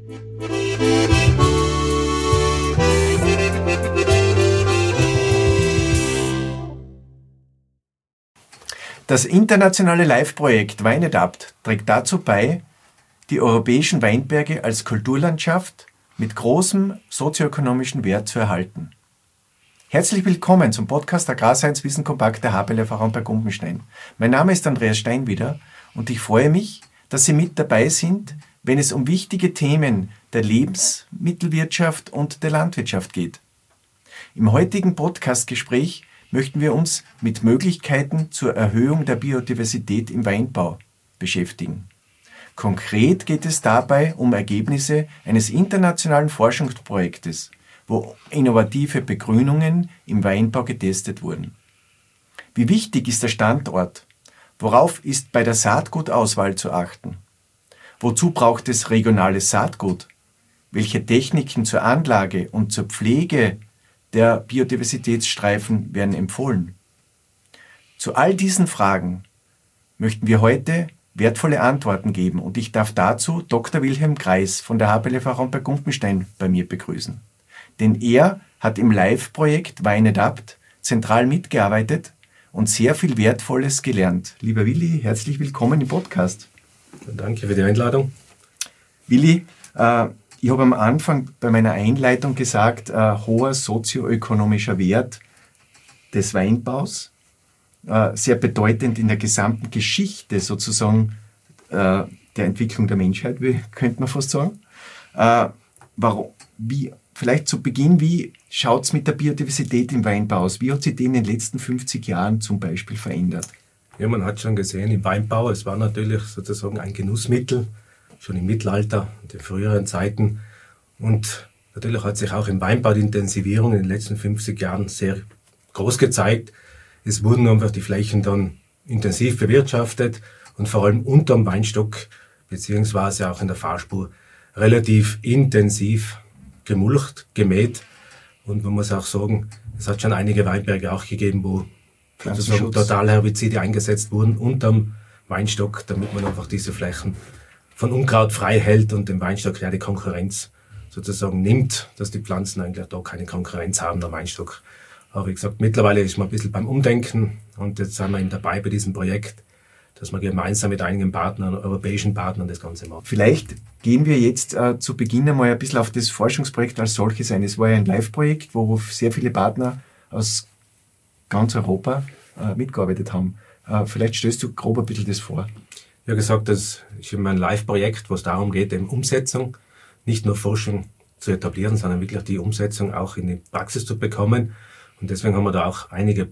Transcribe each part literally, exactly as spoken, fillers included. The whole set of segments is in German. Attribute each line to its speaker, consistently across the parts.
Speaker 1: Das internationale Live-Projekt Weinadapt trägt dazu bei, die europäischen Weinberge als Kulturlandschaft mit großem sozioökonomischen Wert zu erhalten. Herzlich willkommen zum Podcast Agrarscience Wissen Kompakt der H B L F A Ramberg Gumpenstein. Mein Name ist Andreas Steinwieder und ich freue mich, dass Sie mit dabei sind, wenn es um wichtige Themen der Lebensmittelwirtschaft und der Landwirtschaft geht. Im heutigen Podcast-Gespräch möchten wir uns mit Möglichkeiten zur Erhöhung der Biodiversität im Weinbau beschäftigen. Konkret geht es dabei um Ergebnisse eines internationalen Forschungsprojektes, wo innovative Begrünungen im Weinbau getestet wurden. Wie wichtig ist der Standort? Worauf ist bei der Saatgutauswahl zu achten? Wozu braucht es regionales Saatgut? Welche Techniken zur Anlage und zur Pflege der Biodiversitätsstreifen werden empfohlen? Zu all diesen Fragen möchten wir heute wertvolle Antworten geben und ich darf dazu Doktor Wilhelm Kreis von der H B L F A Ramberg Gumpenstein bei mir begrüßen. Denn er hat im Live-Projekt Weinadapt zentral mitgearbeitet und sehr viel Wertvolles gelernt. Lieber Willi, herzlich willkommen im Podcast.
Speaker 2: Danke für die Einladung.
Speaker 1: Willi, äh, ich habe am Anfang bei meiner Einleitung gesagt, äh, hoher sozioökonomischer Wert des Weinbaus, äh, sehr bedeutend in der gesamten Geschichte sozusagen äh, der Entwicklung der Menschheit, wie könnte man fast sagen. Äh, warum, wie, vielleicht zu Beginn, wie schaut es mit der Biodiversität im Weinbau aus? Wie hat sich die in den letzten fünfzig Jahren zum Beispiel verändert?
Speaker 2: Ja, man hat schon gesehen, im Weinbau, es war natürlich sozusagen ein Genussmittel, schon im Mittelalter und in früheren Zeiten. Und natürlich hat sich auch im Weinbau die Intensivierung in den letzten fünfzig Jahren sehr groß gezeigt. Es wurden einfach die Flächen dann intensiv bewirtschaftet und vor allem unterm Weinstock, beziehungsweise auch in der Fahrspur, relativ intensiv gemulcht, gemäht. Und man muss auch sagen, es hat schon einige Weinberge auch gegeben, wo sozusagen total Herbizide eingesetzt wurden unterm Weinstock, damit man einfach diese Flächen von Unkraut frei hält und dem Weinstock ja die Konkurrenz sozusagen nimmt, dass die Pflanzen eigentlich da keine Konkurrenz haben am Weinstock. Aber wie gesagt, mittlerweile ist man ein bisschen beim Umdenken und jetzt sind wir eben dabei bei diesem Projekt, dass wir gemeinsam mit einigen Partnern, europäischen Partnern das Ganze machen.
Speaker 1: Vielleicht gehen wir jetzt äh, zu Beginn einmal ein bisschen auf das Forschungsprojekt als solches ein. Es war ja ein Live-Projekt, wo, wo sehr viele Partner aus ganz Europa äh, mitgearbeitet haben. Äh, vielleicht stellst du grob ein bisschen das vor.
Speaker 2: Wie gesagt, das ist immer ein Live-Projekt, wo es darum geht, eben Umsetzung, nicht nur Forschung zu etablieren, sondern wirklich die Umsetzung auch in die Praxis zu bekommen. Und deswegen haben wir da auch einige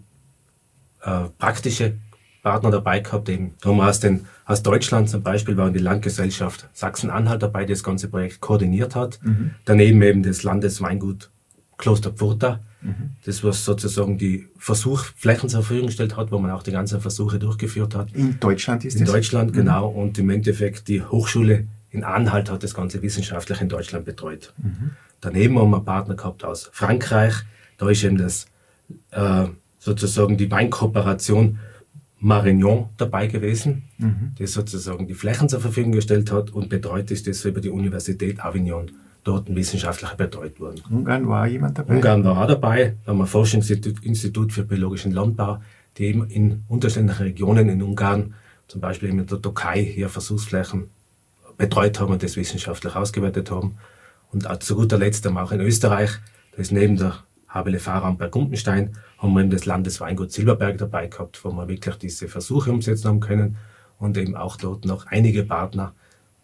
Speaker 2: äh, praktische Partner dabei gehabt. Eben da haben wir aus, den, aus Deutschland zum Beispiel war die Landgesellschaft Sachsen-Anhalt dabei, die das ganze Projekt koordiniert hat. Mhm. Daneben eben das Landesweingut Kloster Pfurta. Mhm. Das, was sozusagen die Versuchflächen zur Verfügung gestellt hat, wo man auch die ganzen Versuche durchgeführt hat.
Speaker 1: In Deutschland ist
Speaker 2: in
Speaker 1: das?
Speaker 2: In Deutschland, mhm. genau. Und im Endeffekt die Hochschule in Anhalt hat das Ganze wissenschaftlich in Deutschland betreut. Mhm. Daneben haben wir Partner gehabt aus Frankreich. Da ist eben das, äh, sozusagen die Weinkooperation Marignan dabei gewesen, mhm. die sozusagen die Flächen zur Verfügung gestellt hat und betreut ist das über die Universität Avignon. Dort wissenschaftlich betreut wurden.
Speaker 1: Ungarn war jemand dabei?
Speaker 2: Ungarn war auch dabei. Da haben wir ein Forschungsinstitut für biologischen Landbau, die eben in unterschiedlichen Regionen in Ungarn, zum Beispiel in der Türkei, hier Versuchsflächen betreut haben und das wissenschaftlich ausgewertet haben. Und zu guter Letzt haben wir auch in Österreich, da ist neben der H B L F A Ramberg Gumpenstein, haben wir eben das Landesweingut Silberberg dabei gehabt, wo wir wirklich diese Versuche umsetzen haben können und eben auch dort noch einige Partner,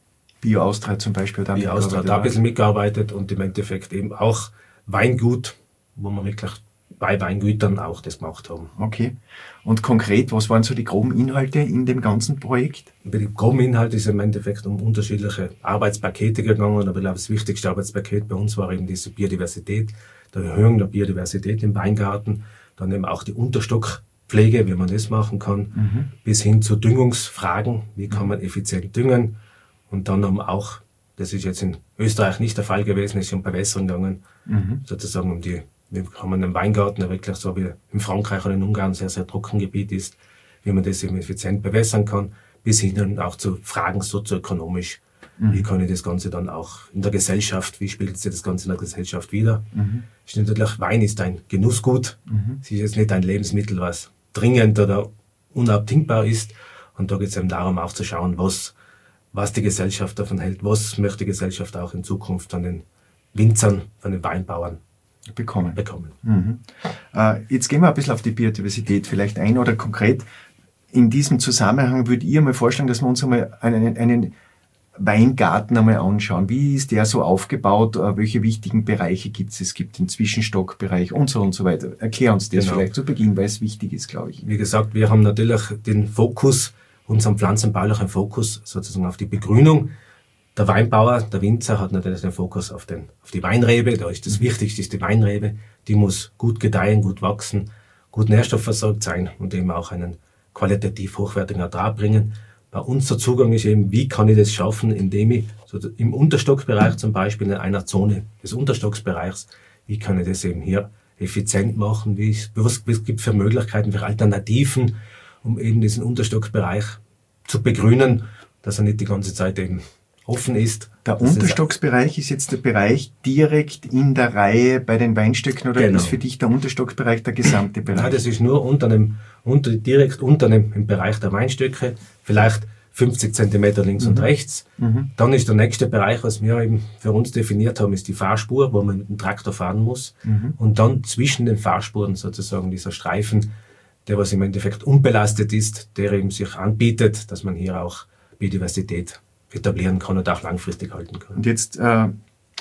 Speaker 1: Bio Austria zum Beispiel.
Speaker 2: Da Bio Austria hat da ein bisschen mitgearbeitet und im Endeffekt eben auch Weingut, wo wir wirklich bei Weingütern auch das gemacht haben.
Speaker 1: Okay. Und konkret, was waren so die groben Inhalte in dem ganzen Projekt?
Speaker 2: Bei den groben Inhalten ist es im Endeffekt um unterschiedliche Arbeitspakete gegangen, aber ich glaube, das wichtigste Arbeitspaket bei uns war eben diese Biodiversität, die Erhöhung der Biodiversität im Weingarten, dann eben auch die Unterstockpflege, wie man das machen kann, mhm. bis hin zu Düngungsfragen, wie kann man effizient düngen. Und dann haben auch, das ist jetzt in Österreich nicht der Fall gewesen, ist um Bewässerung gegangen, mhm. sozusagen um die, wir haben einen Weingarten, der wirklich so wie in Frankreich oder in Ungarn sehr, sehr Trockengebiet ist, wie man das eben effizient bewässern kann, bis hin auch zu Fragen sozioökonomisch, Mhm. Wie kann ich das Ganze dann auch in der Gesellschaft, wie spiegelt sich das Ganze in der Gesellschaft wider? Mhm. Ist natürlich, Wein ist ein Genussgut. Mhm. Es ist jetzt nicht ein Lebensmittel, was dringend oder unabdingbar ist. Und da geht es eben darum, auch zu schauen, was, was die Gesellschaft davon hält, was möchte die Gesellschaft auch in Zukunft von den Winzern, von den Weinbauern bekommen. bekommen.
Speaker 1: Mhm. Äh, jetzt gehen wir ein bisschen auf die Biodiversität vielleicht ein oder konkret. In diesem Zusammenhang würde ich mal vorschlagen, dass wir uns einmal einen, einen Weingarten einmal anschauen. Wie ist der so aufgebaut? Welche wichtigen Bereiche gibt es? Es gibt den Zwischenstockbereich und so und so weiter. Erklär uns das genau. vielleicht zu Beginn, weil es wichtig ist, glaube ich.
Speaker 2: Wie gesagt, wir haben natürlich den Fokus, unseren pflanzenbaulichen Fokus sozusagen auf die Begrünung. Der Weinbauer, der Winzer hat natürlich den Fokus auf, den, auf die Weinrebe. Da ist das Wichtigste ist die Weinrebe. Die muss gut gedeihen, gut wachsen, gut nährstoffversorgt sein und eben auch einen qualitativ hochwertigen Ertrag bringen. Bei uns der Zugang ist eben, wie kann ich das schaffen, indem ich so im Unterstockbereich zum Beispiel in einer Zone des Unterstocksbereichs, wie kann ich das eben hier effizient machen, wie ich, was es gibt für Möglichkeiten, für Alternativen, um eben diesen Unterstocksbereich zu begrünen, dass er nicht die ganze Zeit eben offen ist.
Speaker 1: Der Unterstocksbereich ist jetzt der Bereich direkt in der Reihe bei den Weinstöcken oder genau. ist für dich der Unterstocksbereich der gesamte Bereich?
Speaker 2: Nein, das ist nur unter dem, unter, direkt unter dem im Bereich der Weinstöcke, vielleicht fünfzig Zentimeter links mhm. und rechts. Mhm. Dann ist der nächste Bereich, was wir eben für uns definiert haben, ist die Fahrspur, wo man mit dem Traktor fahren muss. Mhm. Und dann zwischen den Fahrspuren sozusagen dieser Streifen, der was im Endeffekt unbelastet ist, der eben sich anbietet, dass man hier auch Biodiversität etablieren kann und auch langfristig halten kann.
Speaker 1: Und jetzt, äh,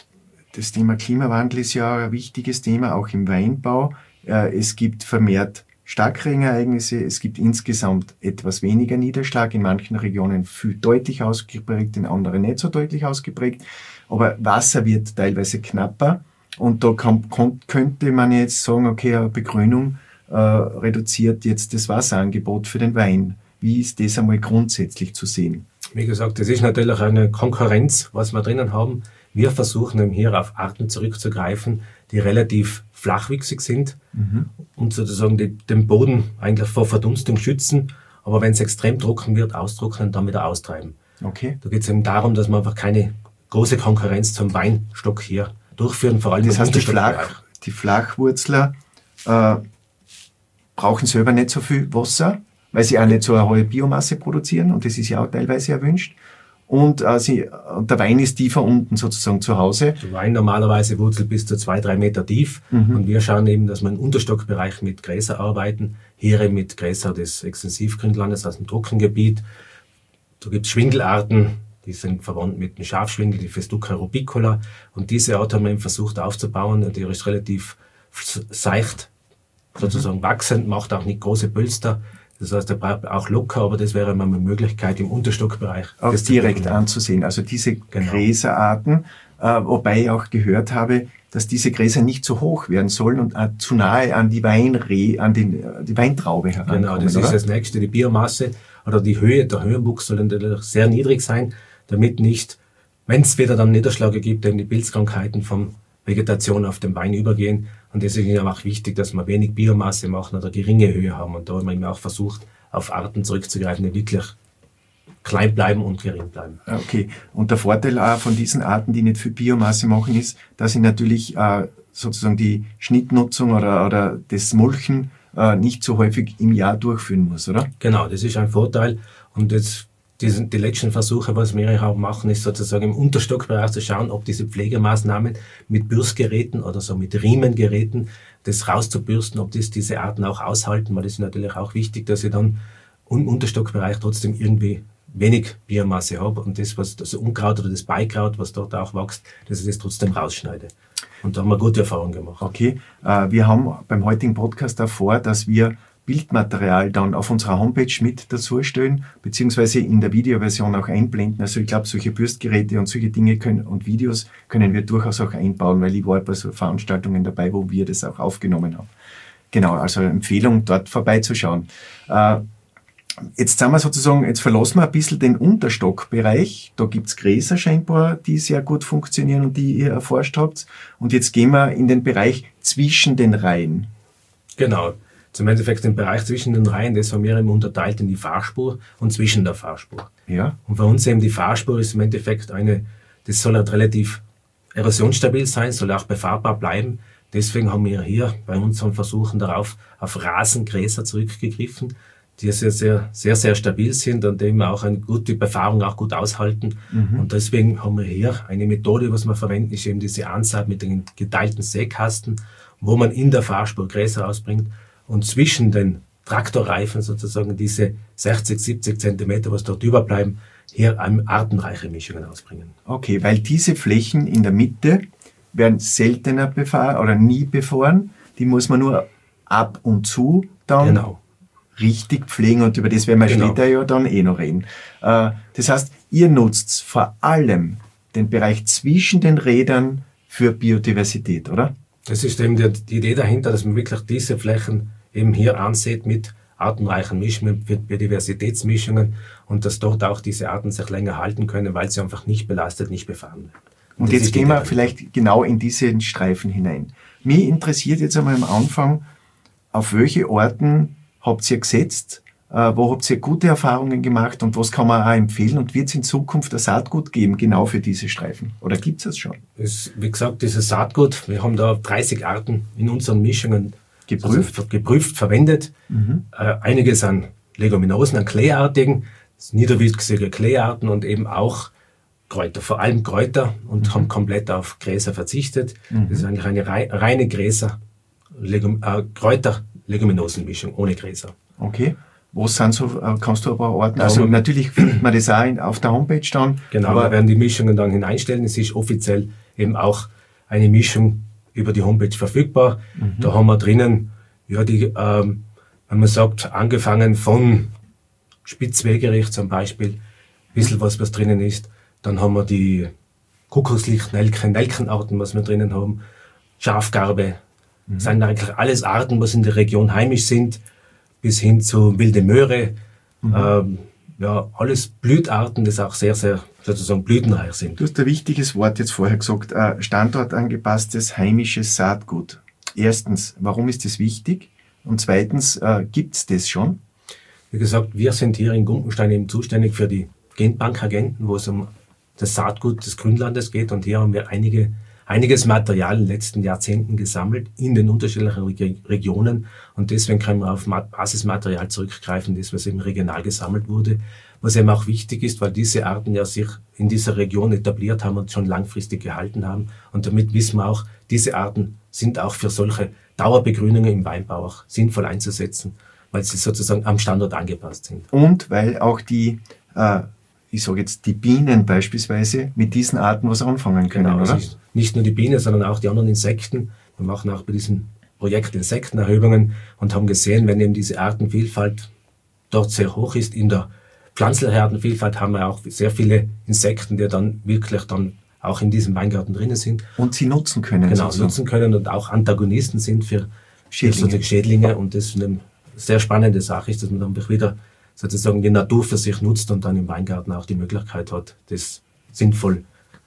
Speaker 1: das Thema Klimawandel ist ja ein wichtiges Thema, auch im Weinbau. Äh, es gibt vermehrt Starkregenereignisse, es gibt insgesamt etwas weniger Niederschlag, in manchen Regionen viel deutlich ausgeprägt, in anderen nicht so deutlich ausgeprägt. Aber Wasser wird teilweise knapper und da kann, kann, könnte man jetzt sagen, okay, eine Begrünung äh, reduziert jetzt das Wasserangebot für den Wein. Wie ist das einmal grundsätzlich zu sehen?
Speaker 2: Wie gesagt, das ist natürlich eine Konkurrenz, was wir drinnen haben. Wir versuchen eben hier auf Arten zurückzugreifen, die relativ flachwüchsig sind mhm. und sozusagen die, den Boden eigentlich vor Verdunstung schützen, aber wenn es extrem trocken wird, austrocknen und dann wieder austreiben.
Speaker 1: Okay.
Speaker 2: Da geht es eben darum, dass wir einfach keine große Konkurrenz zum Weinstock hier durchführen, vor allem
Speaker 1: das heißt, die, Flach, die Flachwurzler äh, brauchen selber nicht so viel Wasser, weil sie auch nicht so eine hohe Biomasse produzieren und das ist ja auch teilweise erwünscht. Und, äh, sie, und der Wein ist tiefer unten sozusagen zu Hause.
Speaker 2: Der Wein normalerweise wurzelt bis zu zwei, drei Meter tief. Mhm. Und wir schauen eben, dass wir im Unterstockbereich mit Gräser arbeiten. Hier eben mit Gräser des Extensivgrünlandes aus dem Trockengebiet. Da gibt es Schwindelarten, die sind verwandt mit dem Schafschwindel, die Festuca rubicola. Und diese Art haben wir eben versucht aufzubauen. Und die ist relativ seicht, sozusagen mhm. wachsend, macht auch nicht große Pölster. Das heißt, er bleibt auch locker, aber das wäre mal eine Möglichkeit im Unterstockbereich.
Speaker 1: Auch das direkt anzusehen. Also diese genau. Gräserarten, äh, wobei ich auch gehört habe, dass diese Gräser nicht so hoch werden sollen und äh, zu nahe an die Weinre, an den, äh, die Weintraube herankommen.
Speaker 2: Genau, das
Speaker 1: oder?
Speaker 2: ist das Nächste. Die Biomasse oder die Höhe, der Höhenwuchs soll natürlich sehr niedrig sein, damit nicht, wenn es wieder dann Niederschläge gibt, eben die Pilzkrankheiten vom Vegetation auf den Wein übergehen. Und deswegen ist auch wichtig, dass wir wenig Biomasse machen oder geringe Höhe haben. Und da haben wir eben auch versucht, auf Arten zurückzugreifen, die wirklich klein bleiben und gering bleiben.
Speaker 1: Okay. Und der Vorteil auch von diesen Arten, die nicht viel Biomasse machen, ist, dass ich natürlich äh, sozusagen die Schnittnutzung oder, oder das Mulchen äh, nicht so häufig im Jahr durchführen muss, oder?
Speaker 2: Genau, das ist ein Vorteil. Und jetzt Die, die letzten Versuche, was wir auch machen, ist sozusagen im Unterstockbereich zu schauen, ob diese Pflegemaßnahmen mit Bürstgeräten oder so mit Riemengeräten, das rauszubürsten, ob das diese Arten auch aushalten, weil das ist natürlich auch wichtig, dass ich dann im Unterstockbereich trotzdem irgendwie wenig Biomasse habe und das, was das Unkraut oder das Beikraut, was dort auch wächst, dass ich das trotzdem rausschneide. Und da haben wir gute Erfahrungen gemacht.
Speaker 1: Okay, äh, wir haben beim heutigen Podcast auch vor, dass wir Bildmaterial dann auf unserer Homepage mit dazu stellen, beziehungsweise in der Videoversion auch einblenden. Also ich glaube, solche Bürstgeräte und solche Dinge können und Videos können wir durchaus auch einbauen, weil ich war bei so Veranstaltungen dabei, wo wir das auch aufgenommen haben. Genau, also Empfehlung, dort vorbeizuschauen. Äh, jetzt sind wir sozusagen, jetzt verlassen wir ein bisschen den Unterstockbereich. Da gibt's Gräser scheinbar, die sehr gut funktionieren und die ihr erforscht habt. Und jetzt gehen wir in den Bereich zwischen den Reihen.
Speaker 2: Genau. Zum Endeffekt den Bereich zwischen den Reihen, das haben wir eben unterteilt in die Fahrspur und zwischen der Fahrspur.
Speaker 1: Ja.
Speaker 2: Und für uns eben die Fahrspur ist im Endeffekt eine, das soll halt relativ erosionsstabil sein, soll auch befahrbar bleiben. Deswegen haben wir hier bei unseren Versuchen darauf auf Rasengräser zurückgegriffen, die sehr, sehr, sehr, sehr stabil sind und eben auch eine gute Befahrung auch gut aushalten. Mhm. Und deswegen haben wir hier eine Methode, was wir verwenden, ist eben diese Ansaat mit den geteilten Sägkasten, wo man in der Fahrspur Gräser rausbringt und zwischen den Traktorreifen sozusagen diese sechzig, siebzig Zentimeter, was dort überbleiben, hier artenreiche Mischungen ausbringen.
Speaker 1: Okay, weil diese Flächen in der Mitte werden seltener befahren oder nie befahren. Die muss man nur ab und zu dann
Speaker 2: genau.
Speaker 1: richtig pflegen und über das werden wir genau. später ja dann eh noch reden. Äh, das heißt, ihr nutzt vor allem den Bereich zwischen den Rädern für Biodiversität, oder?
Speaker 2: Das ist eben die, die Idee dahinter, dass man wirklich diese Flächen eben hier ansieht mit artenreichen Mischungen, mit Biodiversitätsmischungen und dass dort auch diese Arten sich länger halten können, weil sie einfach nicht belastet, nicht befahren werden.
Speaker 1: Und, und jetzt gehen wir vielleicht genau in diesen Streifen hinein. Mich interessiert jetzt einmal am Anfang, auf welche Orten habt ihr gesetzt, äh, wo habt ihr gute Erfahrungen gemacht und was kann man auch empfehlen und wird es in Zukunft ein Saatgut geben, genau für diese Streifen? Oder gibt es das schon?
Speaker 2: Es, wie gesagt, dieses Saatgut, wir haben da dreißig Arten in unseren Mischungen geprüft, also, geprüft verwendet. Mhm. Äh, einige sind Leguminosen, an Kleeartigen, niederwüchsige Kleearten und eben auch Kräuter, vor allem Kräuter und mhm. haben komplett auf Gräser verzichtet. Mhm. Das ist eigentlich eine rei reine Gräser, Legum äh, Kräuter-Leguminosenmischung ohne Gräser.
Speaker 1: Okay. Wo sind so, äh, kannst du ein paar Orten? Also ja, natürlich findet man das auch in, auf der Homepage dann.
Speaker 2: Genau, aber wir werden die Mischungen dann hineinstellen. Es ist offiziell eben auch eine Mischung über die Homepage verfügbar. Mhm. Da haben wir drinnen, ja, die, ähm, wenn man sagt, angefangen von Spitzwegerich zum Beispiel, ein bisschen was, was drinnen ist. Dann haben wir die Kuckuckslicht, Nelken, Nelkenarten, was wir drinnen haben. Schafgarbe. Mhm. Das sind eigentlich alles Arten, was in der Region heimisch sind, bis hin zu wilde Möhre. Mhm. Ähm, ja, alles Blütarten, die auch sehr, sehr sozusagen blütenreich sind.
Speaker 1: Du hast ein wichtiges Wort jetzt vorher gesagt, äh, standortangepasstes heimisches Saatgut. Erstens, warum ist das wichtig? Und zweitens, äh, gibt es das schon?
Speaker 2: Wie gesagt, wir sind hier in Gumpenstein eben zuständig für die Genbankagenten, wo es um das Saatgut des Grünlandes geht. Und hier haben wir einige, einiges Material in den letzten Jahrzehnten gesammelt in den unterschiedlichen Reg Regionen. Und deswegen können wir auf Basismaterial zurückgreifen, das was eben regional gesammelt wurde. Was eben auch wichtig ist, weil diese Arten ja sich in dieser Region etabliert haben und schon langfristig gehalten haben. Und damit wissen wir auch, diese Arten sind auch für solche Dauerbegrünungen im Weinbau auch sinnvoll einzusetzen, weil sie sozusagen am Standort angepasst sind.
Speaker 1: Und weil auch die, äh, ich sage jetzt die Bienen beispielsweise, mit diesen Arten was anfangen können,
Speaker 2: genau,
Speaker 1: oder?
Speaker 2: Also nicht nur die Biene, sondern auch die anderen Insekten. Wir machen auch bei diesem Projekt Insektenerhebungen und haben gesehen, wenn eben diese Artenvielfalt dort sehr hoch ist, in der Pflanzenartenvielfalt haben wir auch sehr viele Insekten, die dann wirklich dann auch in diesem Weingarten drinnen sind.
Speaker 1: Und sie nutzen können.
Speaker 2: Genau, sozusagen. nutzen können und auch Antagonisten sind für Schädlinge. Schädlinge. Und das eine sehr spannende Sache ist, dass man dann wieder sozusagen die Natur für sich nutzt und dann im Weingarten auch die Möglichkeit hat, das sinnvoll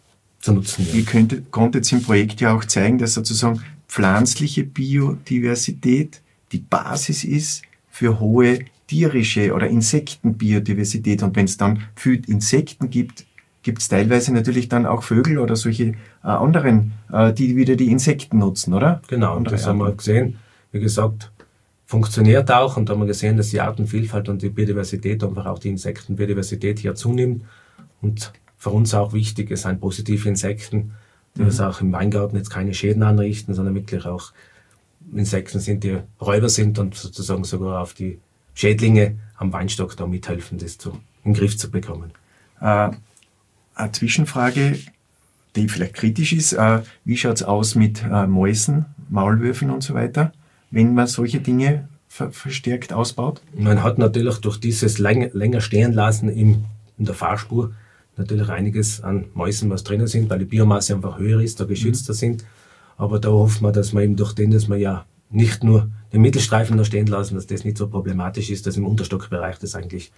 Speaker 2: zu nutzen. Ja.
Speaker 1: Ihr könntet, konntet im Projekt ja auch zeigen, dass sozusagen pflanzliche Biodiversität die Basis ist für hohe tierische oder Insektenbiodiversität. Und wenn es dann viel Insekten gibt, gibt es teilweise natürlich dann auch Vögel oder solche äh, anderen, äh, die wieder die Insekten nutzen, oder?
Speaker 2: Genau, und das haben wir gesehen. Wie gesagt, funktioniert auch und da haben wir gesehen, dass die Artenvielfalt und die Biodiversität, einfach auch die Insektenbiodiversität hier zunimmt. Und für uns auch wichtig, es sind positive Insekten, die mhm. auch im Weingarten jetzt keine Schäden anrichten, sondern wirklich auch Insekten sind, die Räuber sind und sozusagen sogar auf die Schädlinge am Weinstock da mithelfen, das zu, in den Griff zu bekommen.
Speaker 1: Äh, eine Zwischenfrage, die vielleicht kritisch ist, äh, wie schaut es aus mit äh, Mäusen, Maulwürfen und so weiter, wenn man solche Dinge ver verstärkt ausbaut?
Speaker 2: Man hat natürlich durch dieses länger, länger stehen lassen im, in der Fahrspur natürlich einiges an Mäusen, was drinnen sind, weil die Biomasse einfach höher ist, da geschützter mhm. sind. Aber da hofft man, dass man eben durch den, dass man ja nicht nur den Mittelstreifen da stehen lassen, dass das nicht so problematisch ist, dass im Unterstockbereich das eigentlich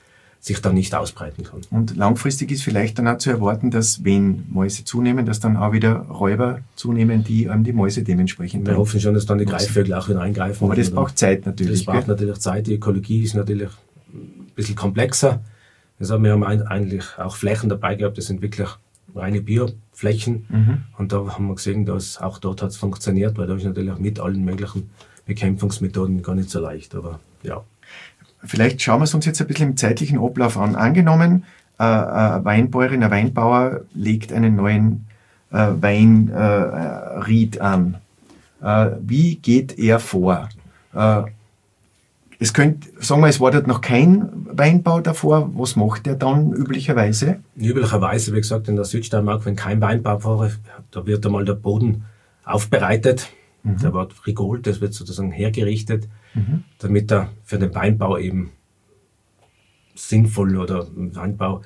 Speaker 2: sich dann nicht ausbreiten kann.
Speaker 1: Und langfristig ist vielleicht dann auch zu erwarten, dass wenn Mäuse zunehmen, dass dann auch wieder Räuber zunehmen, die ähm, die Mäuse dementsprechend.
Speaker 2: Wir hoffen schon, dass dann die Greifvögel auch wieder eingreifen.
Speaker 1: Aber das braucht Zeit natürlich.
Speaker 2: Das braucht
Speaker 1: gell?
Speaker 2: natürlich Zeit. Die Ökologie ist natürlich ein bisschen komplexer. Also wir haben eigentlich auch Flächen dabei gehabt, das sind wirklich reine Bioflächen. Mhm. Und da haben wir gesehen, dass auch dort hat es funktioniert, weil da ist natürlich mit allen möglichen Bekämpfungsmethoden gar nicht so leicht. Aber ja.
Speaker 1: Vielleicht schauen wir es uns jetzt ein bisschen im zeitlichen Ablauf an. Angenommen, äh, eine Weinbäuerin, ein Weinbauer legt einen neuen äh, Weinried äh, an. Äh, wie geht er vor? Äh, es könnte, sagen wir, es war dort noch kein Weinbau davor. Was macht er dann üblicherweise?
Speaker 2: Üblicherweise, wie gesagt, in der Südsteiermark, wenn kein Weinbau war, da wird einmal der Boden aufbereitet. Mhm. Der wird rigolt, das wird sozusagen hergerichtet, mhm. damit er für den Weinbau eben sinnvoll oder im Weinbau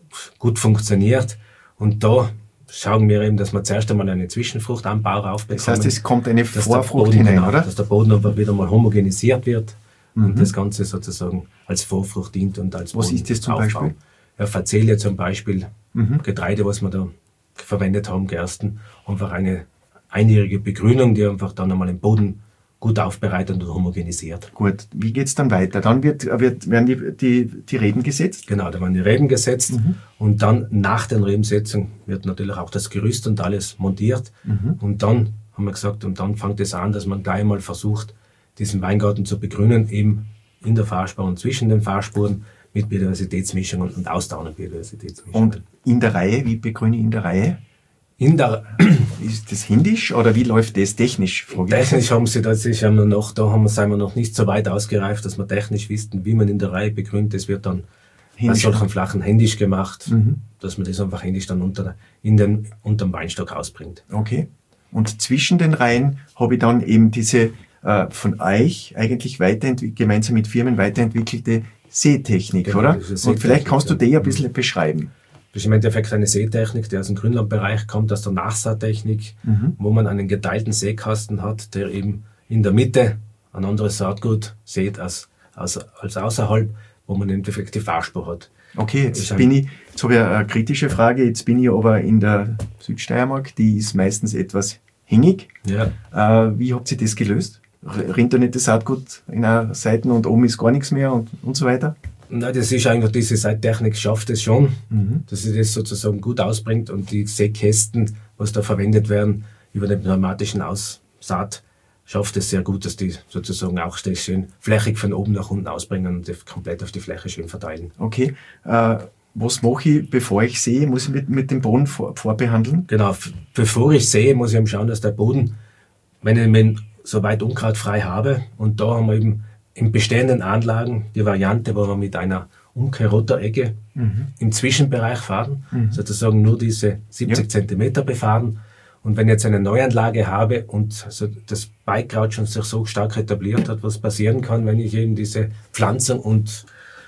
Speaker 2: gut funktioniert. Und da schauen wir eben, dass wir zuerst einmal einen Zwischenfruchtanbau raufbekommen.
Speaker 1: Das heißt, es kommt eine Vorfrucht
Speaker 2: Boden,
Speaker 1: hinein,
Speaker 2: genau,
Speaker 1: oder?
Speaker 2: Dass der Boden aber wieder mal homogenisiert wird mhm. und das Ganze sozusagen als Vorfrucht dient und als
Speaker 1: Was ist das zum
Speaker 2: Aufbau.
Speaker 1: Beispiel?
Speaker 2: Ja, Facelie zum Beispiel,
Speaker 1: mhm.
Speaker 2: Getreide, was wir da verwendet haben, Gersten, einfach eine einjährige Begrünung, die einfach dann einmal im Boden gut aufbereitet und homogenisiert.
Speaker 1: Gut, wie geht es dann weiter? Dann wird, wird, werden die, die, die Reben gesetzt?
Speaker 2: Genau, da werden die Reben gesetzt mhm. und dann nach den Rebensetzungen wird natürlich auch das Gerüst und alles montiert mhm. und dann haben wir gesagt, und dann fängt es an, dass man gleich mal versucht, diesen Weingarten zu begrünen, eben in der Fahrspur und zwischen den Fahrspuren mit Biodiversitätsmischungen und ausdauernden Biodiversitätsmischungen.
Speaker 1: Und in der Reihe, wie begrüne ich in der Reihe?
Speaker 2: In der
Speaker 1: ist das händisch oder wie läuft das technisch?
Speaker 2: Technisch haben sie das ist, haben wir noch, da haben wir, sind wir noch nicht so weit ausgereift, dass wir technisch wissen, wie man in der Reihe begrünt. Das wird dann händisch bei solchen Flachen händisch gemacht, mhm. dass man das einfach händisch dann unter, in den, unterm Weinstock ausbringt.
Speaker 1: Okay. Und zwischen den Reihen habe ich dann eben diese äh, von euch eigentlich weiterentwickelt, gemeinsam mit Firmen weiterentwickelte Seetechnik, genau, oder? Seetechnik, und vielleicht kannst du die ein bisschen mhm. beschreiben.
Speaker 2: Das ist im Endeffekt eine Seetechnik, die aus dem Grünlandbereich kommt, aus der Nachsaattechnik, mhm. wo man einen geteilten Seekasten hat, der eben in der Mitte ein anderes Saatgut sät als, als, als außerhalb, wo man im Endeffekt die Fahrspur hat.
Speaker 1: Okay, jetzt bin ich, jetzt habe ich eine kritische Frage, jetzt bin ich aber in der Südsteiermark, die ist meistens etwas hängig.
Speaker 2: Ja.
Speaker 1: Äh, wie habt ihr das gelöst? Rinnt da nicht das Saatgut in einer Seite und oben ist gar nichts mehr und, und so weiter?
Speaker 2: Nein, das ist einfach, diese Seittechnik schafft es schon, mhm. dass sie das sozusagen gut ausbringt und die Seekästen, was da verwendet werden, über den pneumatischen Aussaat, schafft es sehr gut, dass die sozusagen auch schön flächig von oben nach unten ausbringen und das komplett auf die Fläche schön verteilen.
Speaker 1: Okay. Äh, was mache ich, bevor ich sehe? Muss ich mit, mit dem Boden vor, vorbehandeln?
Speaker 2: Genau. F- bevor ich sehe, muss ich eben schauen, dass der Boden, wenn ich ihn so weit unkrautfrei habe, und da haben wir eben in bestehenden Anlagen die Variante, wo wir mit einer Umkehrrotorecke mhm. im Zwischenbereich fahren, mhm. sozusagen nur diese siebzig ja. Zentimeter befahren. Und wenn ich jetzt eine Neuanlage habe und so das Beikraut schon sich so stark etabliert hat, was passieren kann, wenn ich eben diese Pflanzung und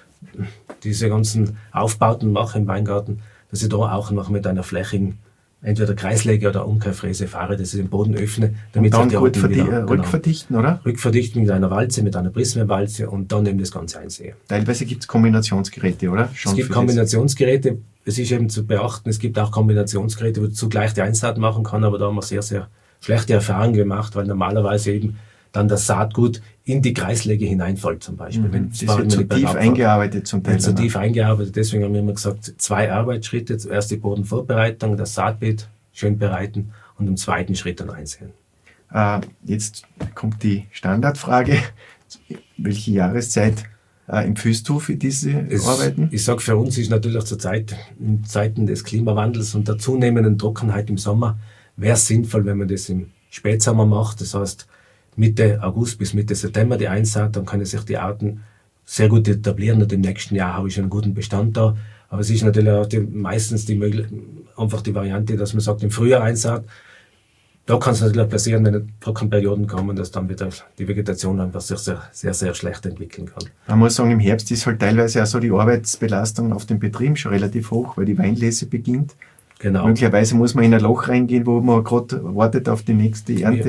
Speaker 2: diese ganzen Aufbauten mache im Weingarten, dass ich da auch noch mit einer flächigen entweder Kreisleger oder Umkehrfräse fahre, dass ich den Boden öffne, damit
Speaker 1: und dann
Speaker 2: sich die
Speaker 1: gut verdi-
Speaker 2: wieder,
Speaker 1: genau, rückverdichten, oder?
Speaker 2: Rückverdichten mit einer Walze, mit einer Prismenwalze und dann eben das Ganze einsehe.
Speaker 1: Teilweise gibt es Kombinationsgeräte, oder?
Speaker 2: Schon es gibt Kombinationsgeräte, es ist eben zu beachten, es gibt auch Kombinationsgeräte, wo zugleich die Einsaat machen kann, aber da haben wir sehr, sehr schlechte Erfahrungen gemacht, weil normalerweise eben dann das Saatgut in die Kreislege hineinfällt zum Beispiel.
Speaker 1: Mhm. Wenn, das wird zu tief eingearbeitet zum Teil.
Speaker 2: Zu tief eingearbeitet, deswegen haben wir immer gesagt, zwei Arbeitsschritte. Zuerst die Bodenvorbereitung, das Saatbeet schön bereiten und im zweiten Schritt dann einsehen.
Speaker 1: Äh, jetzt kommt die Standardfrage. Welche Jahreszeit äh, empfiehlst du für diese
Speaker 2: es,
Speaker 1: Arbeiten?
Speaker 2: Ich sage, für uns ist natürlich zur Zeit, in Zeiten des Klimawandels und der zunehmenden Trockenheit im Sommer, wäre es sinnvoll, wenn man das im Spätsommer macht. Das heißt, Mitte August bis Mitte September die Einsaat, dann können sich die Arten sehr gut etablieren und im nächsten Jahr habe ich einen guten Bestand da. Aber es ist natürlich auch die, meistens die möglich, einfach die Variante, dass man sagt, im Frühjahr Einsaat. Da kann es natürlich passieren, wenn Trockenperioden kommen, dass dann wieder die Vegetation einfach sich sehr, sehr, sehr schlecht entwickeln kann.
Speaker 1: Man muss sagen, im Herbst ist halt teilweise auch so die Arbeitsbelastung auf den Betrieben schon relativ hoch, weil die Weinlese beginnt.
Speaker 2: Genau.
Speaker 1: Möglicherweise muss man in ein Loch reingehen, wo man gerade wartet auf die nächste Ernte.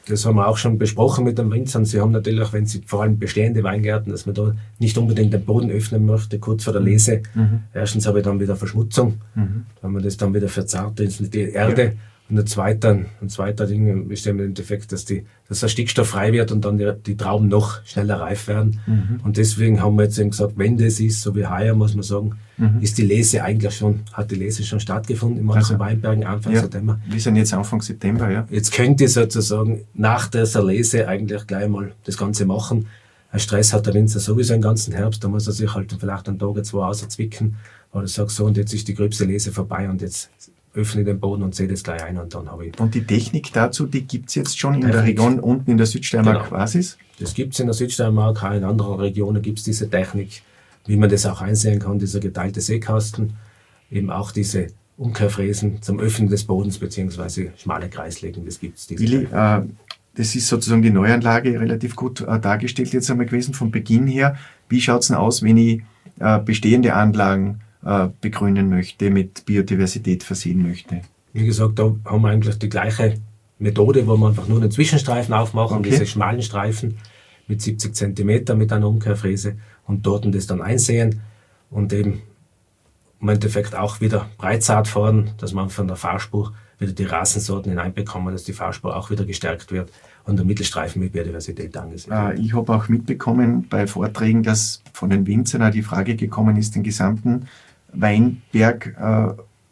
Speaker 2: das haben wir auch schon besprochen mit den Winzern. Sie haben natürlich, wenn sie vor allem bestehende Weingärten, dass man da nicht unbedingt den Boden öffnen möchte, kurz vor der Lese. Mhm. Erstens habe ich dann wieder Verschmutzung, mhm. wenn man das dann wieder verzerrt in die Erde. Ja. Und ein zweiter, ein zweiter Ding ist im Endeffekt, dass, die, dass der Stickstoff frei wird und dann die, die Trauben noch schneller reif werden. Mhm. Und deswegen haben wir jetzt eben gesagt, wenn das ist, so wie heuer, muss man sagen, mhm. ist die Lese eigentlich schon, hat die Lese schon stattgefunden in manchen also, Weinbergen Anfang ja, September.
Speaker 1: Wir sind jetzt Anfang September, ja.
Speaker 2: Jetzt könnt ihr sozusagen nach dieser Lese eigentlich gleich mal das Ganze machen. Ein Stress hat der Winzer sowieso den ganzen Herbst, da muss er sich halt vielleicht einen Tag oder zwei auszwicken. Oder sagt so, und jetzt ist die gröbste Lese vorbei und jetzt öffne den Boden und sehe das gleich ein und dann habe ich...
Speaker 1: Und die Technik dazu, die gibt es jetzt schon in Technik. Der Region unten in der Südsteiermark genau. Quasis?
Speaker 2: Das gibt es in der Südsteiermark, auch in anderen Regionen gibt es diese Technik, wie man das auch einsehen kann, dieser geteilte Seekasten, eben auch diese Umkehrfräsen zum Öffnen des Bodens bzw. schmale Kreislegen, das gibt es.
Speaker 1: Willi, äh, das ist sozusagen die Neuanlage relativ gut äh, dargestellt jetzt einmal gewesen von Beginn her. Wie schaut es denn aus, wenn ich äh, bestehende Anlagen begrünen möchte, mit Biodiversität versehen möchte?
Speaker 2: Wie gesagt, da haben wir eigentlich die gleiche Methode, wo wir einfach nur einen Zwischenstreifen aufmachen, okay. diese schmalen Streifen mit siebzig Zentimeter mit einer Umkehrfräse und dort das dann einsehen und eben im Endeffekt auch wieder Breitsaat fahren, dass man von der Fahrspur wieder die Rasensorten hineinbekommen, dass die Fahrspur auch wieder gestärkt wird und der Mittelstreifen mit Biodiversität angesehen wird.
Speaker 1: Äh, ich habe auch mitbekommen bei Vorträgen, dass von den Winzern auch die Frage gekommen ist, den gesamten Weinberg äh,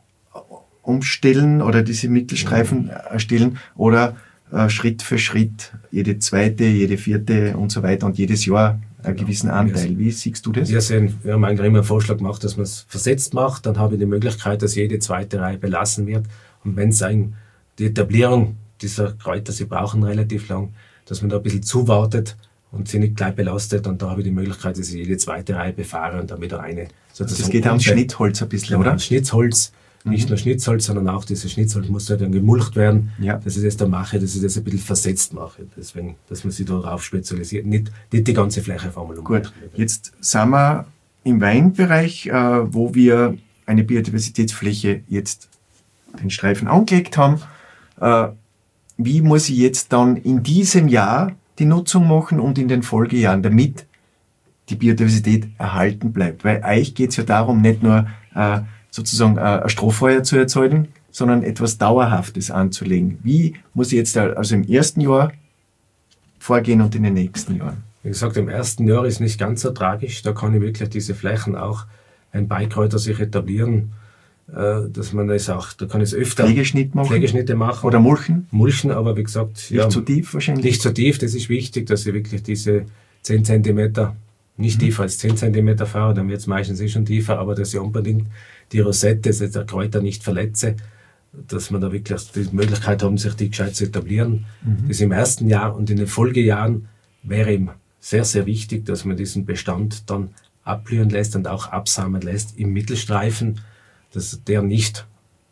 Speaker 1: umstellen oder diese Mittelstreifen erstellen oder äh, Schritt für Schritt jede zweite, jede vierte und so weiter und jedes Jahr einen genau. gewissen Anteil. Wie siehst du das?
Speaker 2: Wir, sehen, wir haben eigentlich immer einen Vorschlag gemacht, dass man es versetzt macht. Dann habe ich die Möglichkeit, dass jede zweite Reihe belassen wird. Und wenn es die Etablierung dieser Kräuter, sie brauchen relativ lang, dass man da ein bisschen zuwartet und sie nicht gleich belastet. Und da habe ich die Möglichkeit, dass ich jede zweite Reihe befahre und dann wieder eine sozusagen.
Speaker 1: Das geht ans Schnittholz ein bisschen, oder?
Speaker 2: Ans Schnittholz. Nicht mhm. nur Schnittholz, sondern auch dieses Schnittholz muss ja dann gemulcht werden, ja. dass ich das dann mache, dass ich das ein bisschen versetzt mache. Deswegen, dass man sich darauf spezialisiert, nicht, nicht die ganze Fläche auf einmal
Speaker 1: ummachen. Gut, jetzt sind wir im Weinbereich, äh, wo wir eine Biodiversitätsfläche jetzt den Streifen angelegt haben. Äh, wie muss ich jetzt dann in diesem Jahr die Nutzung machen und in den Folgejahren, damit die Biodiversität erhalten bleibt? Weil euch geht es ja darum, nicht nur äh, sozusagen ein Strohfeuer zu erzeugen, sondern etwas Dauerhaftes anzulegen. Wie muss ich jetzt also im ersten Jahr vorgehen und in den nächsten Jahren?
Speaker 2: Wie gesagt, im ersten Jahr ist nicht ganz so tragisch. Da kann ich wirklich diese Flächen auch, wenn Beikräuter sich etablieren, dass man das auch, da kann ich es öfter
Speaker 1: Pflegeschnitt machen.
Speaker 2: Pflegeschnitte machen.
Speaker 1: Oder mulchen.
Speaker 2: Mulchen, aber wie gesagt,
Speaker 1: nicht ja, zu tief wahrscheinlich.
Speaker 2: Nicht zu tief, das ist wichtig, dass ich wirklich diese zehn Zentimeter, nicht mhm. tiefer als zehn Zentimeter fahre, dann wird es meistens eh schon tiefer, aber dass ich unbedingt die Rosette, dass ich der Kräuter nicht verletze, dass man da wirklich die Möglichkeit haben, sich die gescheit zu etablieren. Mhm. Das im ersten Jahr und in den Folgejahren wäre ihm sehr, sehr wichtig, dass man diesen Bestand dann abblühen lässt und auch absamen lässt im Mittelstreifen, dass der nicht,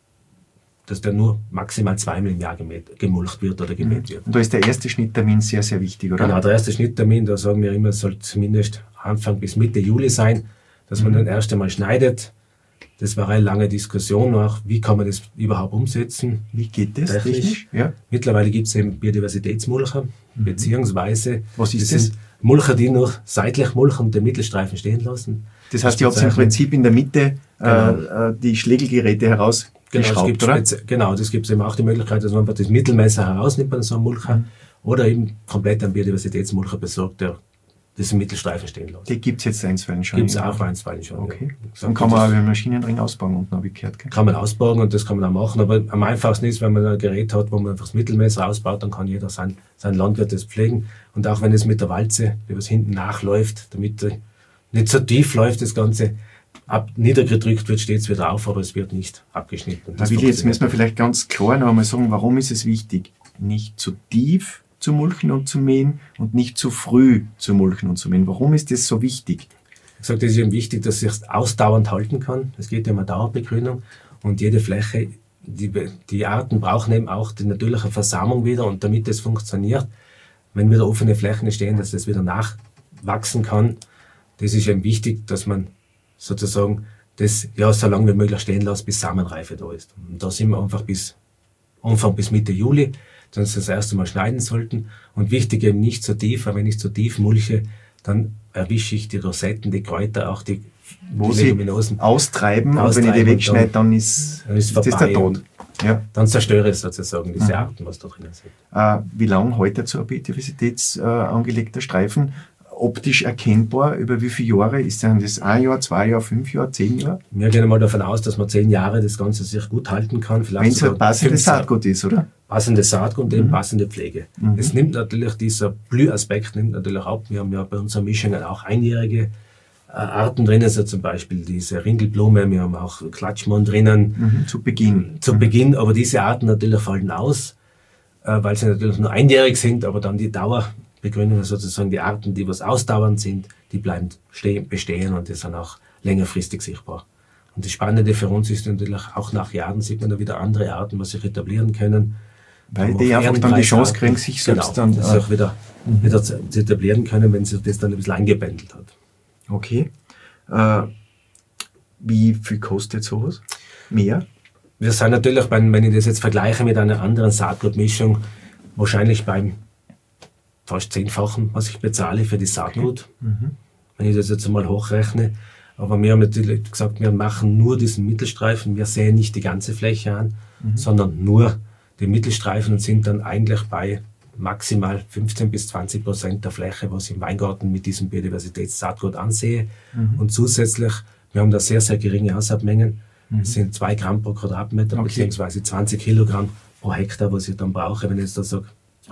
Speaker 2: dass der nur maximal zweimal im Jahr gemäht, gemulcht wird oder gemäht wird.
Speaker 1: Und da ist der erste Schnitttermin sehr, sehr wichtig, oder?
Speaker 2: Genau, der erste Schnitttermin, da sagen wir immer, soll zumindest Anfang bis Mitte Juli sein, dass man mhm. dann erst einmal schneidet. Das war eine lange Diskussion auch, wie kann man das überhaupt umsetzen.
Speaker 1: Wie geht das technisch? technisch?
Speaker 2: Ja. Mittlerweile gibt es eben Biodiversitätsmulcher, mhm. beziehungsweise
Speaker 1: was ist
Speaker 2: das?
Speaker 1: das?
Speaker 2: Sind Mulcher, die nur seitlich mulchen und den Mittelstreifen stehen lassen.
Speaker 1: Das heißt, ihr habt im Prinzip in der Mitte genau. äh, die Schlägelgeräte herausgeschraubt,
Speaker 2: genau, das
Speaker 1: oder?
Speaker 2: Spezi- genau, das gibt es eben auch die Möglichkeit, dass man einfach das Mittelmesser herausnimmt bei so einem Mulcher mhm. oder eben komplett einen Biodiversitätsmulcher besorgt, der das im Mittelstreifen stehen lässt.
Speaker 1: Die gibt es jetzt einstweilen schon?
Speaker 2: Gibt es auch einstweilen schon.
Speaker 1: Okay. Ja. Dann kann man aber einen Maschinenring ausbauen unten, habe ich gehört. Gell?
Speaker 2: Kann man ausbauen und das kann man auch machen, aber am einfachsten ist, wenn man ein Gerät hat, wo man einfach das Mittelmesser ausbaut, dann kann jeder sein, sein Landwirt das pflegen. Und auch wenn es mit der Walze, die was hinten nachläuft, damit nicht so tief läuft, das Ganze ab, niedergedrückt wird, steht es wieder auf, aber es wird nicht abgeschnitten.
Speaker 1: Das Willi, jetzt müssen wir vielleicht ganz klar noch einmal sagen, warum ist es wichtig, nicht zu tief zu mulchen und zu mähen und nicht zu früh zu mulchen und zu mähen. Warum ist das so wichtig?
Speaker 2: Ich sage, das ist eben wichtig, dass es sich ausdauernd halten kann. Es geht ja um eine Dauerbegrünung und jede Fläche, die, die Arten brauchen eben auch die natürliche Versamung wieder und damit das funktioniert, wenn wieder offene Flächen stehen, dass das wieder nachwachsen kann, das ist eben wichtig, dass man sozusagen das ja so lange wie möglich stehen lässt, bis Samenreife da ist. Und da sind wir einfach bis Anfang bis Mitte Juli. dass sie das erste Mal schneiden sollten. Und wichtig eben nicht zu tief, weil wenn ich zu tief mulche, dann erwische ich die Rosetten, die Kräuter, auch die,
Speaker 1: Wo
Speaker 2: die
Speaker 1: sie
Speaker 2: Leguminosen.
Speaker 1: Austreiben,
Speaker 2: austreiben
Speaker 1: und wenn ich die wegschneide, dann ist,
Speaker 2: dann ist,
Speaker 1: ist das der Tod. Ja.
Speaker 2: Dann zerstöre ich sozusagen diese
Speaker 1: Mhm.
Speaker 2: Arten, was da drinnen sind.
Speaker 1: Äh, wie lange heute so ein biodiversitäts äh, angelegter Streifen? Optisch erkennbar, über wie viele Jahre? Ist das ein Jahr, zwei Jahre, fünf Jahre, zehn Jahre?
Speaker 2: Wir gehen mal davon aus, dass man zehn Jahre das Ganze sich gut halten kann.
Speaker 1: Wenn es halt passendes Saatgut ist, oder?
Speaker 2: Passendes Saatgut und eben
Speaker 1: Mhm.
Speaker 2: passende Pflege.
Speaker 1: Mhm.
Speaker 2: Es nimmt natürlich, dieser Blühaspekt nimmt natürlich ab. Wir haben ja bei unseren Mischungen auch einjährige äh, Arten drinnen, so zum Beispiel diese Ringelblume, wir haben auch Klatschmohn drinnen.
Speaker 1: Mhm. Zu Beginn.
Speaker 2: Zu
Speaker 1: Mhm.
Speaker 2: Beginn, aber diese Arten natürlich fallen aus, äh, weil sie natürlich nur einjährig sind, aber dann die Dauerbegründungen, sozusagen die Arten, die was ausdauernd sind, die bleiben stehen, bestehen und die sind auch längerfristig sichtbar. Und das Spannende für uns ist natürlich, auch nach Jahren sieht man da wieder andere Arten, was sich etablieren können.
Speaker 1: Weil die einfach dann die Chance kriegen, sich selbst
Speaker 2: genau,
Speaker 1: dann...
Speaker 2: das auch wieder,
Speaker 1: Mhm.
Speaker 2: wieder zu, zu etablieren können, wenn sich das dann ein bisschen eingependelt hat.
Speaker 1: Okay. Äh, wie viel kostet sowas? Mehr?
Speaker 2: Wir sind natürlich, beim, wenn ich das jetzt vergleiche mit einer anderen Saatgutmischung, wahrscheinlich beim fast zehnfachen, was ich bezahle für die Saatgut,
Speaker 1: Okay. Mhm.
Speaker 2: wenn ich das jetzt einmal hochrechne. Aber wir haben natürlich gesagt, wir machen nur diesen Mittelstreifen, wir sehen nicht die ganze Fläche an,
Speaker 1: Mhm.
Speaker 2: sondern nur die Mittelstreifen und sind dann eigentlich bei maximal fünfzehn bis zwanzig Prozent der Fläche, was ich im Weingarten mit diesem Biodiversitätssaatgut ansehe.
Speaker 1: Mhm.
Speaker 2: Und zusätzlich, wir haben da sehr, sehr geringe Aussaatmengen.
Speaker 1: Mhm.
Speaker 2: Es sind zwei Gramm pro Quadratmeter,
Speaker 1: Okay.
Speaker 2: beziehungsweise zwanzig Kilogramm pro Hektar, was ich dann brauche. Wenn ich jetzt da sage,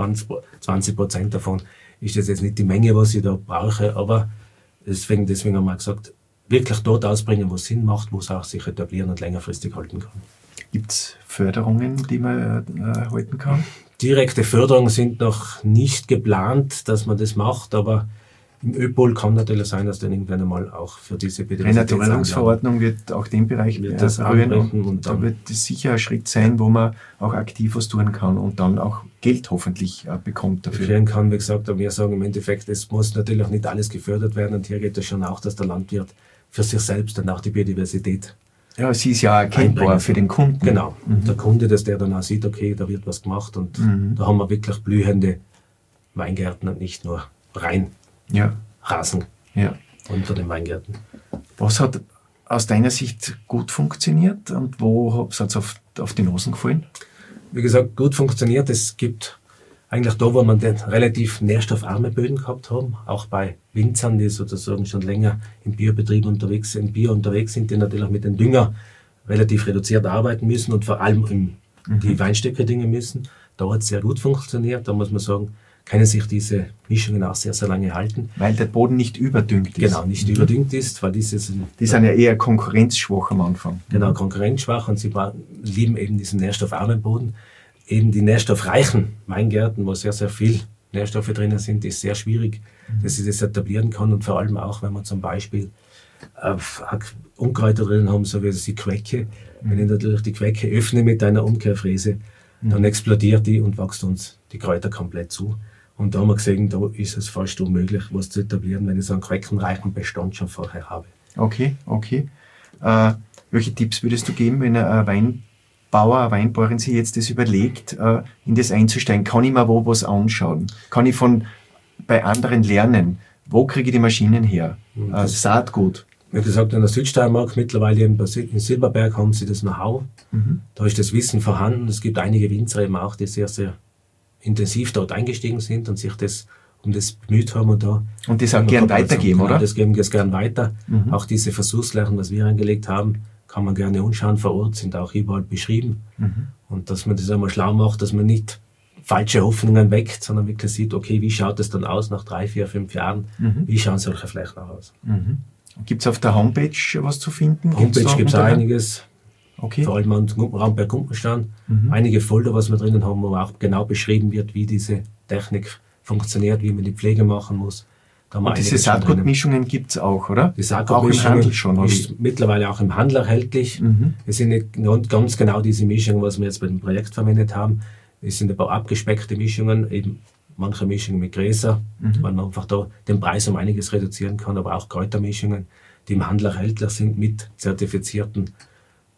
Speaker 2: zwanzig Prozent davon ist das jetzt nicht die Menge, was ich da brauche, aber deswegen, deswegen haben wir gesagt, wirklich dort ausbringen, wo es Sinn macht, wo es auch sich etablieren und längerfristig halten kann.
Speaker 1: Gibt es Förderungen, die man äh, erhalten kann?
Speaker 2: Direkte Förderungen sind noch nicht geplant, dass man das macht, aber im ÖPOL kann natürlich sein, dass dann irgendwann einmal auch für diese Biodiversitätsanlagen
Speaker 1: Renaturierungsverordnung wird auch den Bereich
Speaker 2: wird das
Speaker 1: berühren
Speaker 2: anbrechen
Speaker 1: und,
Speaker 2: und
Speaker 1: da
Speaker 2: dann-
Speaker 1: wird das sicher ein Schritt sein, wo man auch aktiv was tun kann und dann auch Geld hoffentlich äh, bekommt dafür.
Speaker 2: führen kann. Wie gesagt, aber wir sagen im Endeffekt, es muss natürlich nicht alles gefördert werden und hier geht es schon auch, dass der Landwirt für sich selbst dann auch die Biodiversität
Speaker 1: Ja, sie ist ja erkennbar
Speaker 2: einbringen
Speaker 1: für den Kunden.
Speaker 2: Genau.
Speaker 1: Mhm.
Speaker 2: Der Kunde, dass der dann auch sieht, okay, da wird was gemacht und
Speaker 1: Mhm.
Speaker 2: da haben wir wirklich blühende Weingärten und nicht nur rein
Speaker 1: Ja,
Speaker 2: Rasen
Speaker 1: ja.
Speaker 2: unter den Weingärten.
Speaker 1: Was hat aus deiner Sicht gut funktioniert und wo hat es auf, auf die Nosen gefallen?
Speaker 2: Wie gesagt, gut funktioniert. Es gibt eigentlich da, wo man den relativ nährstoffarme Böden gehabt haben, auch bei Winzern, die sozusagen schon länger im Biobetrieb unterwegs sind, Bio unterwegs sind, die natürlich mit dem Dünger relativ reduziert arbeiten müssen und vor allem im,
Speaker 1: Mhm.
Speaker 2: die Weinstöcke düngen müssen. Da hat es sehr gut funktioniert. Da muss man sagen, können sich diese Mischungen auch sehr, sehr lange halten.
Speaker 1: Weil der Boden nicht überdüngt ist.
Speaker 2: Genau, nicht
Speaker 1: Mhm.
Speaker 2: überdüngt ist, weil dieses
Speaker 1: Die sind ja eher konkurrenzschwach am Anfang.
Speaker 2: genau konkurrenzschwach und sie bra- lieben eben diesen nährstoffarmen Boden. Eben die nährstoffreichen Weingärten, wo sehr, sehr viel Nährstoffe drinnen sind, ist sehr schwierig, dass sie das etablieren kann und vor allem auch, wenn man zum Beispiel äh, Unkräuter drin haben, so wie die Quecke. Wenn ich natürlich die Quecke öffne mit einer Umkehrfräse, dann explodiert die und wächst uns die Kräuter komplett zu. Und da haben wir gesehen, da ist es fast unmöglich, was zu etablieren, wenn ich so einen queckenreichen Bestand schon vorher habe.
Speaker 1: Okay, okay. Äh, welche Tipps würdest du geben, wenn ein Weinbauer, eine Weinbauerin sich jetzt das überlegt, äh, in das einzusteigen? Kann ich mir wo was anschauen? Kann ich von bei anderen lernen? Wo kriege ich die Maschinen her?
Speaker 2: Mhm.
Speaker 1: Äh, Saatgut.
Speaker 2: Wie gesagt, in der Südsteiermark, mittlerweile in in Silberberg haben sie das Know-how.
Speaker 1: Mhm.
Speaker 2: Da ist das Wissen vorhanden. Es gibt einige Winzer eben auch, die sehr, sehr intensiv dort eingestiegen sind und sich das um das bemüht haben. Und da
Speaker 1: Und das auch gern weitergeben,
Speaker 2: genau,
Speaker 1: oder?
Speaker 2: das geben wir es gern weiter.
Speaker 1: Mhm.
Speaker 2: Auch diese Versuchsflächen, was wir angelegt haben, kann man gerne anschauen. Vor Ort sind auch überall beschrieben.
Speaker 1: Mhm.
Speaker 2: Und dass man das einmal schlau macht, dass man nicht falsche Hoffnungen weckt, sondern wirklich sieht, okay, wie schaut es dann aus nach drei, vier, fünf Jahren?
Speaker 1: Mhm.
Speaker 2: Wie schauen solche Flächen auch aus?
Speaker 1: Mhm. Gibt es auf der Homepage was zu finden?
Speaker 2: Homepage
Speaker 1: da
Speaker 2: gibt es auch
Speaker 1: unter-
Speaker 2: einiges.
Speaker 1: Okay.
Speaker 2: Vor allem am Ramberg Gumpenstein.
Speaker 1: Mhm.
Speaker 2: Einige Folder, was wir drinnen haben, wo auch genau beschrieben wird, wie diese Technik funktioniert, wie man die Pflege machen muss. Da haben wir
Speaker 1: Und diese
Speaker 2: einiges schon drinnen.
Speaker 1: Saatgutmischungen gibt es auch, oder?
Speaker 2: Die
Speaker 1: Auch im
Speaker 2: Saatgutmischungen
Speaker 1: Handel schon, oder?
Speaker 2: ist mittlerweile auch im Handel erhältlich.
Speaker 1: Mhm.
Speaker 2: Es sind nicht non- ganz genau diese Mischungen, was wir jetzt bei dem Projekt verwendet haben. Es sind ein paar abgespeckte Mischungen, eben manche Mischungen mit Gräser,
Speaker 1: Mhm.
Speaker 2: weil man einfach da den Preis um einiges reduzieren kann, aber auch Kräutermischungen, die im Handel erhältlich sind mit zertifizierten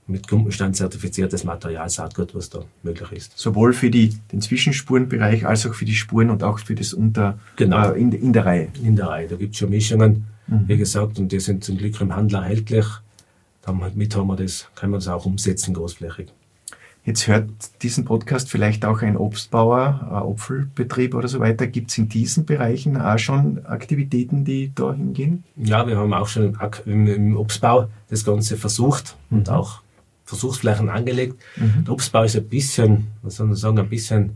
Speaker 2: mit Klumpenstein zertifiziertes Material, Saatgut, was da möglich ist.
Speaker 1: Sowohl für die, den Zwischenspurenbereich als auch für die Spuren und auch für das Unter
Speaker 2: genau.
Speaker 1: äh, in, in der Reihe.
Speaker 2: In der Reihe. Da gibt es schon Mischungen,
Speaker 1: mhm.
Speaker 2: wie gesagt, und die sind zum Glück im Handel erhältlich. Damit haben wir das, können wir das auch umsetzen, großflächig.
Speaker 1: Jetzt hört diesen Podcast vielleicht auch ein Obstbauer, ein Apfelbetrieb oder so weiter. Gibt es in diesen Bereichen auch schon Aktivitäten, die da hingehen?
Speaker 2: Ja, wir haben auch schon im, im Obstbau das Ganze versucht mhm. und auch Versuchsflächen angelegt. Mhm. Der Obstbau ist ein bisschen, was soll man sagen, ein bisschen,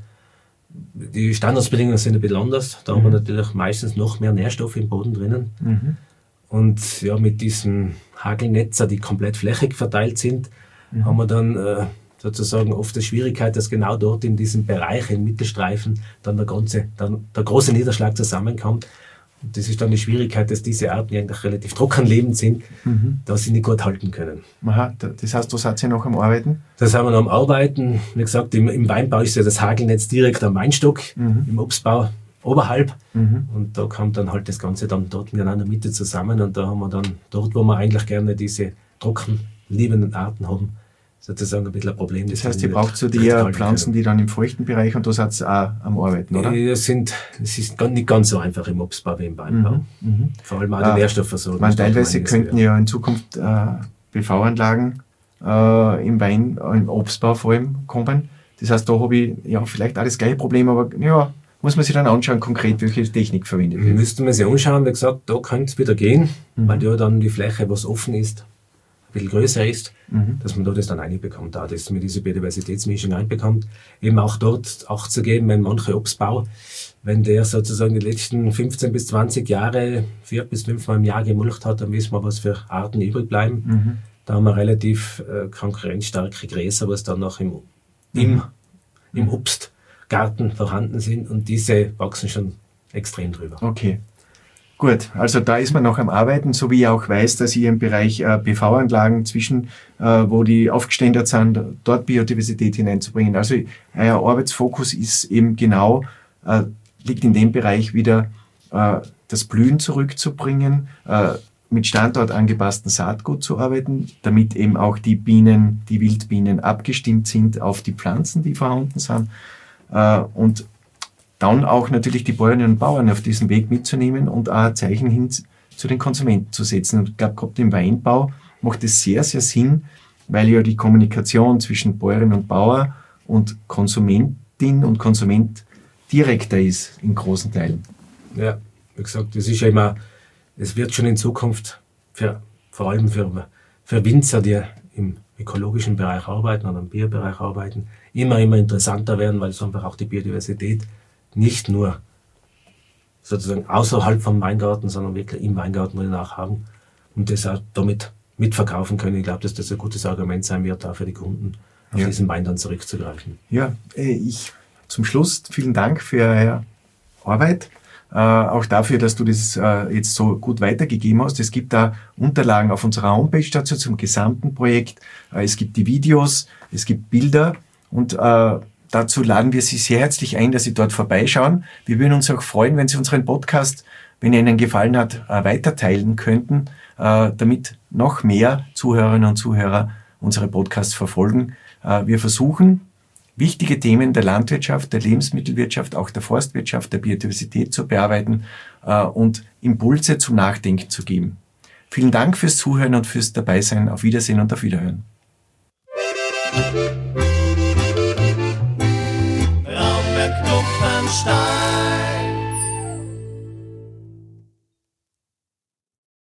Speaker 2: die Standardsbedingungen sind ein bisschen anders. Da mhm. haben wir natürlich meistens noch mehr Nährstoffe im Boden drinnen. Mhm. Und ja, mit diesen Hagelnetzer, die komplett flächig verteilt sind, mhm. haben wir dann äh, sozusagen oft die Schwierigkeit, dass genau dort in diesem Bereich, im Mittelstreifen, dann der, ganze, dann der große Niederschlag zusammenkommt. Und das ist dann die Schwierigkeit, dass diese Arten, die eigentlich relativ trocken lebend sind, mhm. da sie nicht gut halten können.
Speaker 1: Aha, das heißt, da seid ihr noch am Arbeiten?
Speaker 2: Da sind wir noch am Arbeiten. Wie gesagt, im, im Weinbau ist ja das Hagelnetz direkt am Weinstock, mhm. im Obstbau oberhalb. Mhm. Und da kommt dann halt das Ganze dann dort genau in der Mitte zusammen. Und da haben wir dann dort, wo wir eigentlich gerne diese trocken lebenden Arten haben, sozusagen ein bisschen ein Problem.
Speaker 1: Das heißt, ihr braucht so die Pflanzen, können. die dann im feuchten Bereich, und da seid ihr auch am Arbeiten, oder?
Speaker 2: Es sind, es ist nicht ganz so einfach im Obstbau wie im Weinbau. Mhm. Vor allem auch die
Speaker 1: äh,
Speaker 2: Nährstoffversorgung.
Speaker 1: Man, teilweise könnten ja in Zukunft äh, B V-Anlagen äh, im Wein, äh, im Obstbau vor allem kommen. Das heißt, da habe ich ja vielleicht auch das gleiche Problem, aber ja, muss man sich dann anschauen, konkret, welche Technik verwendet wird.
Speaker 2: Müsste man sich anschauen, wie gesagt, da könnte es wieder gehen, mhm. weil ja dann die Fläche, was offen ist, ein bisschen größer ist, mhm. dass man da das dann reinbekommt, auch dass man diese Biodiversitätsmischung reinbekommt. Eben auch dort Acht zu geben, wenn manche Obstbau, wenn der sozusagen die letzten fünfzehn bis zwanzig Jahre vier bis fünfmal im Jahr gemulcht hat, dann wissen wir, was für Arten übrig bleiben. Mhm. Da haben wir relativ äh, konkurrenzstarke Gräser, was dann noch im, mhm. im, im Obstgarten vorhanden sind, und diese wachsen schon extrem drüber.
Speaker 1: Okay. Gut, also da ist man noch am Arbeiten, so wie ich auch weiß, dass ihr im Bereich äh, B V-Anlagen zwischen, äh, wo die aufgeständert sind, dort Biodiversität hineinzubringen. Also euer Arbeitsfokus ist eben genau, äh, liegt in dem Bereich wieder, äh, das Blühen zurückzubringen, äh, mit standortangepassten Saatgut zu arbeiten, damit eben auch die Bienen, die Wildbienen abgestimmt sind auf die Pflanzen, die vorhanden sind, äh, und dann auch natürlich die Bäuerinnen und Bauern auf diesem Weg mitzunehmen und auch ein Zeichen hin zu den Konsumenten zu setzen. Und ich glaube, gerade im Weinbau macht es sehr, sehr Sinn, weil ja die Kommunikation zwischen Bäuerin und Bauer und Konsumentin und Konsument direkter ist in großen Teilen.
Speaker 2: Ja, wie gesagt, das ist ja immer, es wird schon in Zukunft für, vor allem für, für Winzer, die im ökologischen Bereich arbeiten oder im Biobereich arbeiten, immer, immer interessanter werden, weil es einfach auch die Biodiversität nicht nur sozusagen außerhalb vom Weingarten, sondern wirklich im Weingarten will nachhaben und das auch damit mitverkaufen können. Ich glaube, dass das ein gutes Argument sein wird, auch für die Kunden, auf ja. diesen Wein dann zurückzugreifen.
Speaker 1: Ja, ich zum Schluss vielen Dank für eure Arbeit, äh, auch dafür, dass du das äh, jetzt so gut weitergegeben hast. Es gibt da Unterlagen auf unserer Homepage dazu zum gesamten Projekt. Äh, es gibt die Videos, es gibt Bilder, und äh, dazu laden wir Sie sehr herzlich ein, dass Sie dort vorbeischauen. Wir würden uns auch freuen, wenn Sie unseren Podcast, wenn er Ihnen gefallen hat, weiter teilen könnten, damit noch mehr Zuhörerinnen und Zuhörer unsere Podcasts verfolgen. Wir versuchen, wichtige Themen der Landwirtschaft, der Lebensmittelwirtschaft, auch der Forstwirtschaft, der Biodiversität zu bearbeiten und Impulse zum Nachdenken zu geben. Vielen Dank fürs Zuhören und fürs Dabeisein. Auf Wiedersehen und auf Wiederhören.
Speaker 3: Klumpenstein.